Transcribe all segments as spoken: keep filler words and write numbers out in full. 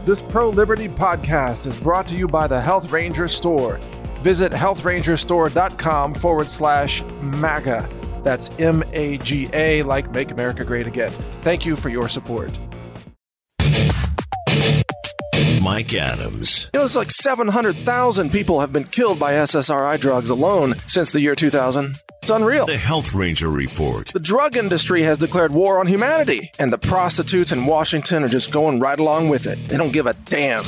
This pro-liberty podcast is brought to you by the Health Ranger Store. Visit health ranger store dot com forward slash MAGA. That's M A G A, like Make America Great Again. Thank you for your support. Mike Adams. You know, it's like seven hundred thousand people have been killed by S S R I drugs alone since the year two thousand. It's unreal. The Health Ranger Report. The drug industry has declared war on humanity, and the prostitutes in Washington are just going right along with it. They don't give a damn.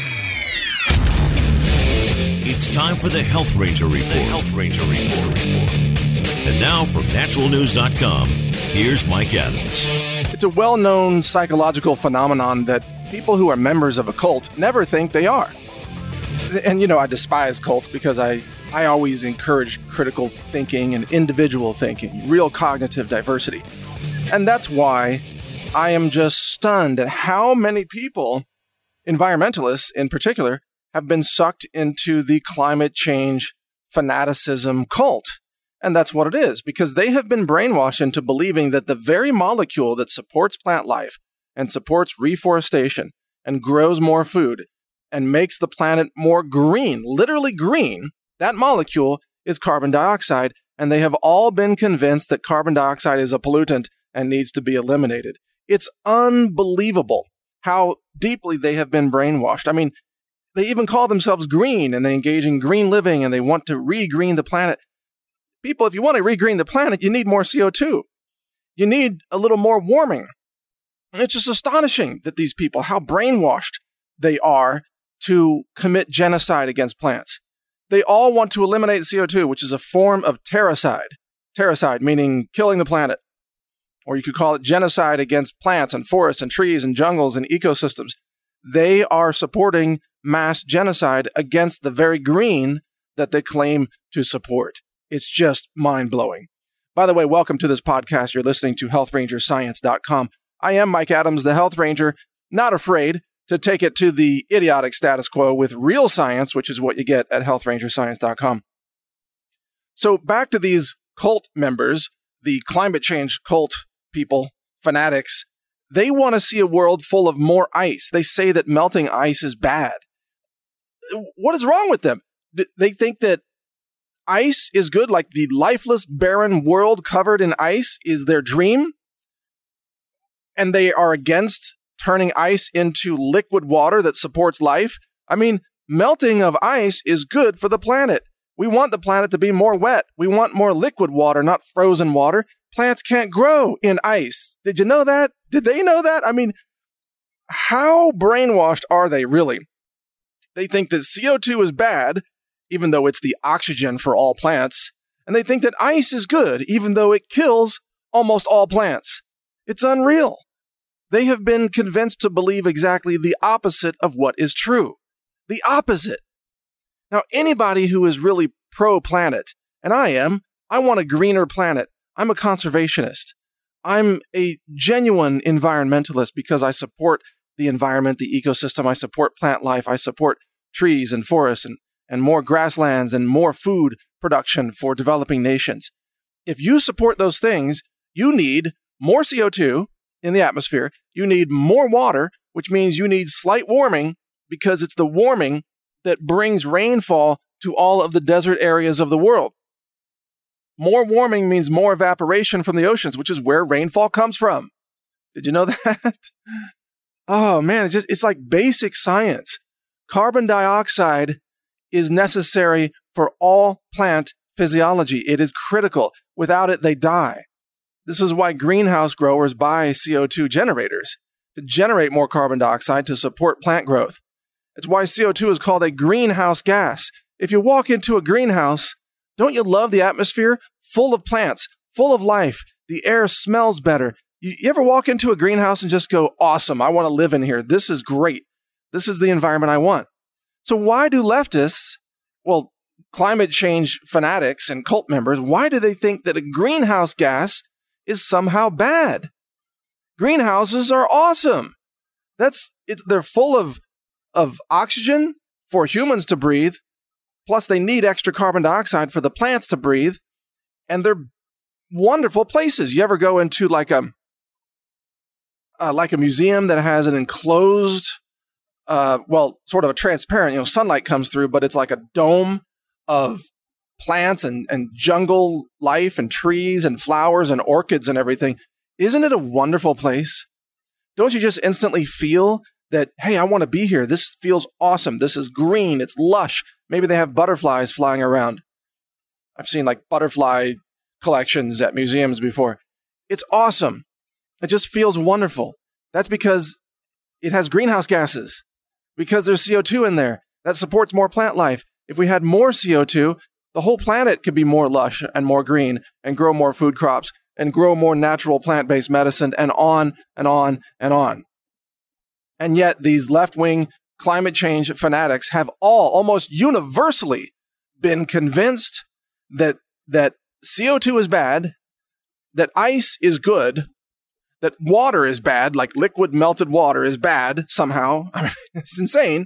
It's time for the Health Ranger Report. The Health Ranger Report. And now from natural news dot com, here's Mike Adams. It's a well-known psychological phenomenon that people who are members of a cult never think they are. And, you know, I despise cults because I, I always encourage critical thinking and individual thinking, real cognitive diversity. And that's why I am just stunned at how many people, environmentalists in particular, have been sucked into the climate change fanaticism cult. And that's what it is, because they have been brainwashed into believing that the very molecule that supports plant life and supports reforestation and grows more food and makes the planet more green, literally green, that molecule is carbon dioxide, and they have all been convinced that carbon dioxide is a pollutant and needs to be eliminated. It's unbelievable how deeply they have been brainwashed. I mean, they even call themselves green, and they engage in green living, and they want to re-green the planet. People, if you want to re-green the planet, you need more C O two. You need a little more warming. It's just astonishing that these people, how brainwashed they are to commit genocide against plants. They all want to eliminate C O two, which is a form of terracide. Terracide, meaning killing the planet. Or you could call it genocide against plants and forests and trees and jungles and ecosystems. They are supporting mass genocide against the very green that they claim to support. It's just mind-blowing. By the way, welcome to this podcast. You're listening to health ranger science dot com. I am Mike Adams, the Health Ranger, not afraid to take it to the idiotic status quo with real science, which is what you get at health ranger science dot com. So back to these cult members, the climate change cult people, fanatics. They want to see a world full of more ice. They say that melting ice is bad. What is wrong with them? They think that ice is good, like the lifeless, barren world covered in ice is their dream. And they are against turning ice into liquid water that supports life. I mean, melting of ice is good for the planet. We want the planet to be more wet. We want more liquid water, not frozen water. Plants can't grow in ice. Did you know that? Did they know that? I mean, how brainwashed are they really? They think that C O two is bad, even though it's the oxygen for all plants. And they think that ice is good, even though it kills almost all plants. It's unreal. They have been convinced to believe exactly the opposite of what is true. The opposite. Now, anybody who is really pro-planet, and I am, I want a greener planet. I'm a conservationist. I'm a genuine environmentalist because I support the environment, the ecosystem. I support plant life. I support trees and forests and, and more grasslands and more food production for developing nations. If you support those things, you need more C O two in the atmosphere. You need more water, which means you need slight warming because it's the warming that brings rainfall to all of the desert areas of the world. More warming means more evaporation from the oceans, which is where rainfall comes from. Did you know that? Oh man, it's just, it's like basic science. Carbon dioxide is necessary for all plant physiology. It is critical. Without it, they die. This is why greenhouse growers buy C O two generators, to generate more carbon dioxide to support plant growth. It's why C O two is called a greenhouse gas. If you walk into a greenhouse, don't you love the atmosphere? Full of plants, full of life. The air smells better. You, you ever walk into a greenhouse and just go, awesome, I want to live in here. This is great. This is the environment I want. So why do leftists, well, climate change fanatics and cult members, why do they think that a greenhouse gas is somehow bad? Greenhouses are awesome. That's it, they're full of, of oxygen for humans to breathe. Plus, they need extra carbon dioxide for the plants to breathe. And they're wonderful places. You ever go into like a, uh, like a museum that has an enclosed uh, well, sort of a transparent, you know, sunlight comes through, but it's like a dome of plants and, and jungle life and trees and flowers and orchids and everything. Isn't it a wonderful place? Don't you just instantly feel that, hey, I want to be here. This feels awesome. This is green. It's lush. Maybe they have butterflies flying around. I've seen like butterfly collections at museums before. It's awesome. It just feels wonderful. That's because it has greenhouse gases, because there's C O two in there that supports more plant life. If we had more C O two, the whole planet could be more lush and more green and grow more food crops and grow more natural plant-based medicine and on and on and on. And yet these left-wing climate change fanatics have all almost universally been convinced that that C O two is bad, that ice is good, that water is bad, like liquid melted water is bad somehow. I mean, it's insane.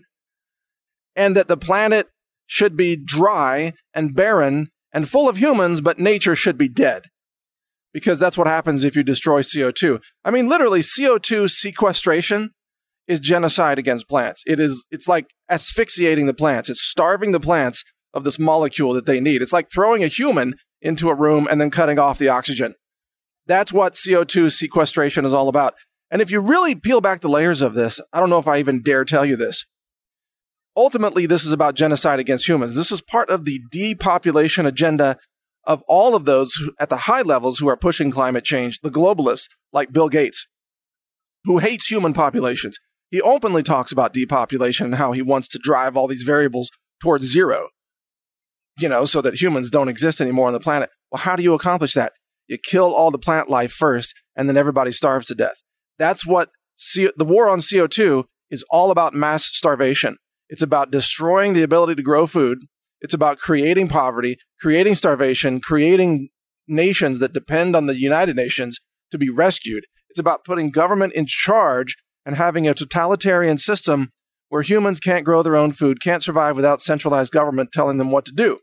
And that the planet should be dry and barren and full of humans, but nature should be dead. Because that's what happens if you destroy C O two. I mean, literally, C O two sequestration is genocide against plants. It is, it's like asphyxiating the plants. It's starving the plants of this molecule that they need. It's like throwing a human into a room and then cutting off the oxygen. That's what C O two sequestration is all about. And if you really peel back the layers of this, I don't know if I even dare tell you this. Ultimately, this is about genocide against humans. This is part of the depopulation agenda of all of those who, at the high levels who are pushing climate change, the globalists like Bill Gates, who hates human populations. He openly talks about depopulation and how he wants to drive all these variables towards zero, you know, so that humans don't exist anymore on the planet. Well, how do you accomplish that? You kill all the plant life first, and then everybody starves to death. That's what C- the war on C O two is all about: mass starvation. It's about destroying the ability to grow food. It's about creating poverty, creating starvation, creating nations that depend on the United Nations to be rescued. It's about putting government in charge and having a totalitarian system where humans can't grow their own food, can't survive without centralized government telling them what to do.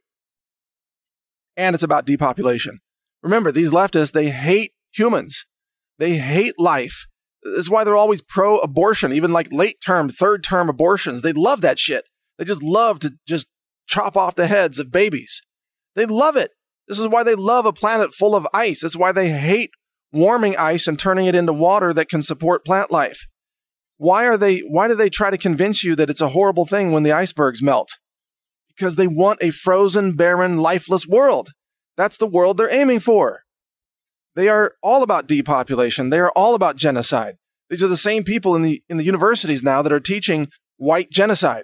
And it's about depopulation. Remember, these leftists, they hate humans. They hate life. This is why they're always pro-abortion, even like late-term, third-term abortions. They love that shit. They just love to just chop off the heads of babies. They love it. This is why they love a planet full of ice. That's why they hate warming ice and turning it into water that can support plant life. Why are they, why do they try to convince you that it's a horrible thing when the icebergs melt? Because they want a frozen, barren, lifeless world. That's the world they're aiming for. They are all about depopulation. They are all about genocide. These are the same people in the in the universities now that are teaching white genocide.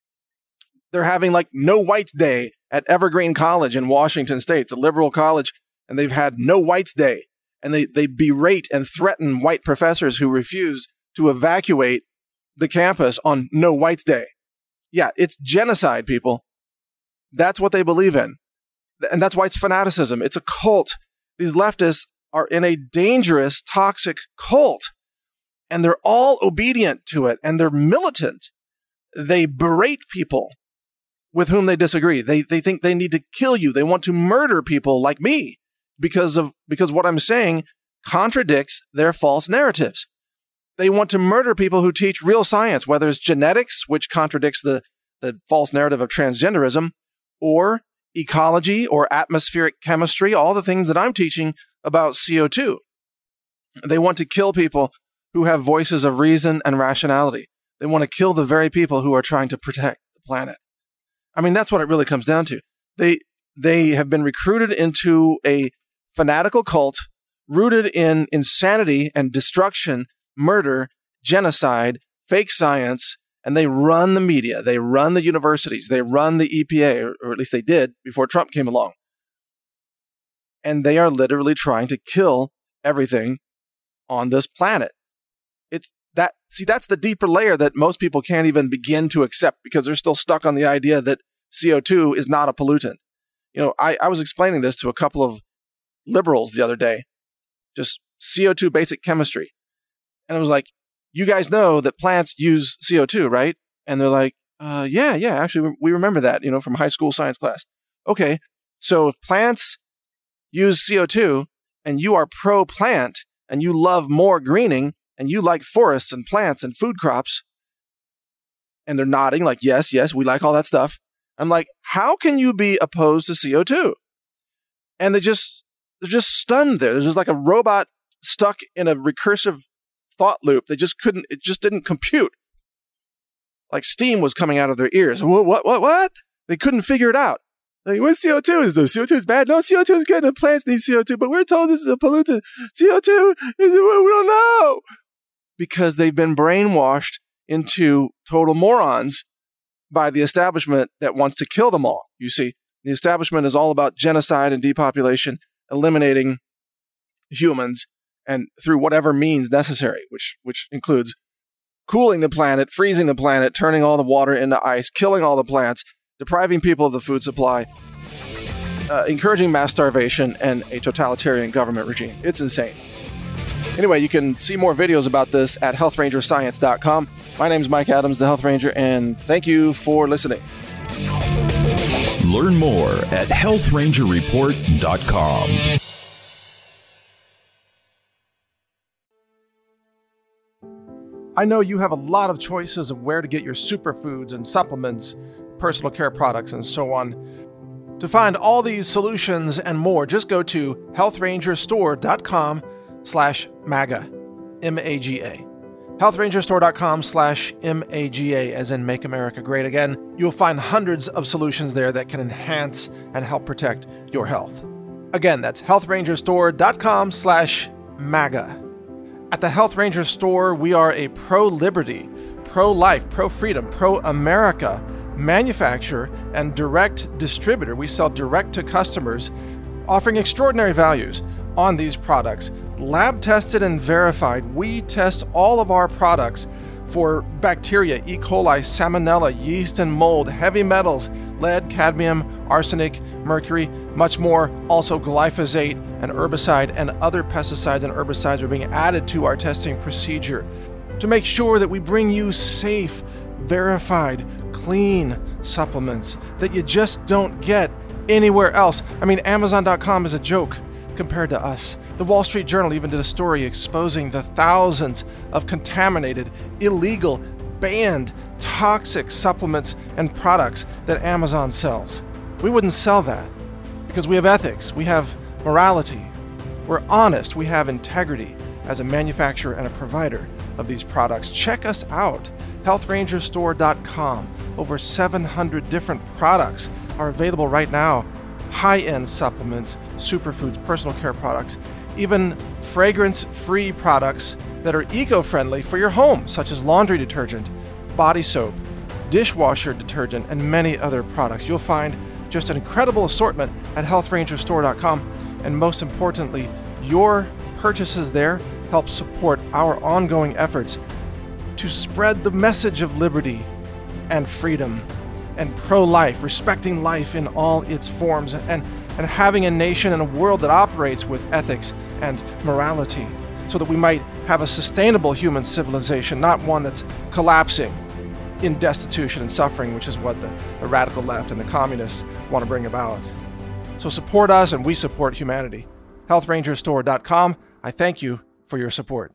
They're having like No Whites Day at Evergreen College in Washington State. It's a liberal college, and they've had No Whites Day. And they, they berate and threaten white professors who refuse to evacuate the campus on No Whites Day. Yeah, it's genocide, people. That's what they believe in. And that's why it's fanaticism. It's a cult. These leftists are in a dangerous, toxic cult. And they're all obedient to it. And they're militant. They berate people with whom they disagree. They they think they need to kill you. They want to murder people like me because of because what I'm saying contradicts their false narratives. They want to murder people who teach real science, whether it's genetics, which contradicts the, the false narrative of transgenderism, or ecology or atmospheric chemistry, all the things that I'm teaching about C O two. They want to kill people who have voices of reason and rationality. They want to kill the very people who are trying to protect the planet. I mean, that's what it really comes down to. They they have been recruited into a fanatical cult rooted in insanity and destruction, murder, genocide, fake science, and they run the media. They run the universities. They run the E P A, or, or at least they did before Trump came along. And they are literally trying to kill everything on this planet. It's that, see, that's the deeper layer that most people can't even begin to accept because they're still stuck on the idea that C O two is not a pollutant. You know, I, I was explaining this to a couple of liberals the other day, just C O two basic chemistry. And I was like, you guys know that plants use C O two, right? And they're like, uh, yeah, yeah, actually, we remember that, you know, from high school science class. Okay, so if plants use C O two and you are pro-plant and you love more greening and you like forests and plants and food crops, And they're nodding like, yes, yes, we like all that stuff. I'm like, how can you be opposed to C O two? And they just, they're just stunned there. There's just like a robot stuck in a recursive thought loop. They just couldn't, it just didn't compute. Like steam was coming out of their ears. What, what, what, what? They couldn't figure it out. Like, what C O two is this? C O two is bad? No, C O two is good. The plants need C O two, but we're told this is a pollutant. C O two is, we don't know. Because they've been brainwashed into total morons by the establishment that wants to kill them all. You see, the establishment is all about genocide and depopulation, eliminating humans, and through whatever means necessary, which which includes cooling the planet, freezing the planet, turning all the water into ice, killing all the plants, depriving people of the food supply, uh, encouraging mass starvation, and a totalitarian government regime. It's insane. Anyway, you can see more videos about this at health ranger science dot com. My name is Mike Adams, the Health Ranger, and thank you for listening. Learn more at health ranger report dot com. I know you have a lot of choices of where to get your superfoods and supplements, personal care products, and so on. To find all these solutions and more, just go to health ranger store dot com slash MAGA, M A G A. health ranger store dot com slash M A G A, as in Make America Great Again. You'll find hundreds of solutions there that can enhance and help protect your health. Again, that's health ranger store dot com slash MAGA. At the Health Ranger Store, we are a pro-liberty, pro-life, pro-freedom, pro-America manufacturer and direct distributor. We sell direct to customers, offering extraordinary values on these products. Lab tested and verified. We test all of our products for bacteria, E. coli, salmonella, yeast and mold, heavy metals, lead, cadmium, arsenic, mercury, much more. Also glyphosate, an herbicide, and other pesticides and herbicides are being added to our testing procedure to make sure that we bring you safe, verified, clean supplements that you just don't get anywhere else. I mean, Amazon dot com is a joke compared to us. The Wall Street Journal even did a story exposing the thousands of contaminated, illegal, banned, toxic supplements and products that Amazon sells. We wouldn't sell that because we have ethics, we have morality, we're honest, we have integrity as a manufacturer and a provider of these products. Check us out, health ranger store dot com. Over seven hundred different products are available right now. High-end supplements, superfoods, personal care products, even fragrance-free products that are eco-friendly for your home, such as laundry detergent, body soap, dishwasher detergent, and many other products. You'll find just an incredible assortment at health ranger store dot com, and most importantly, your purchases there help support our ongoing efforts to spread the message of liberty and freedom and pro-life, respecting life in all its forms, and, and having a nation and a world that operates with ethics and morality, so that we might have a sustainable human civilization, not one that's collapsing in destitution and suffering, which is what the, the radical left and the communists want to bring about. So support us, and we support humanity. health ranger store dot com. I thank you for your support.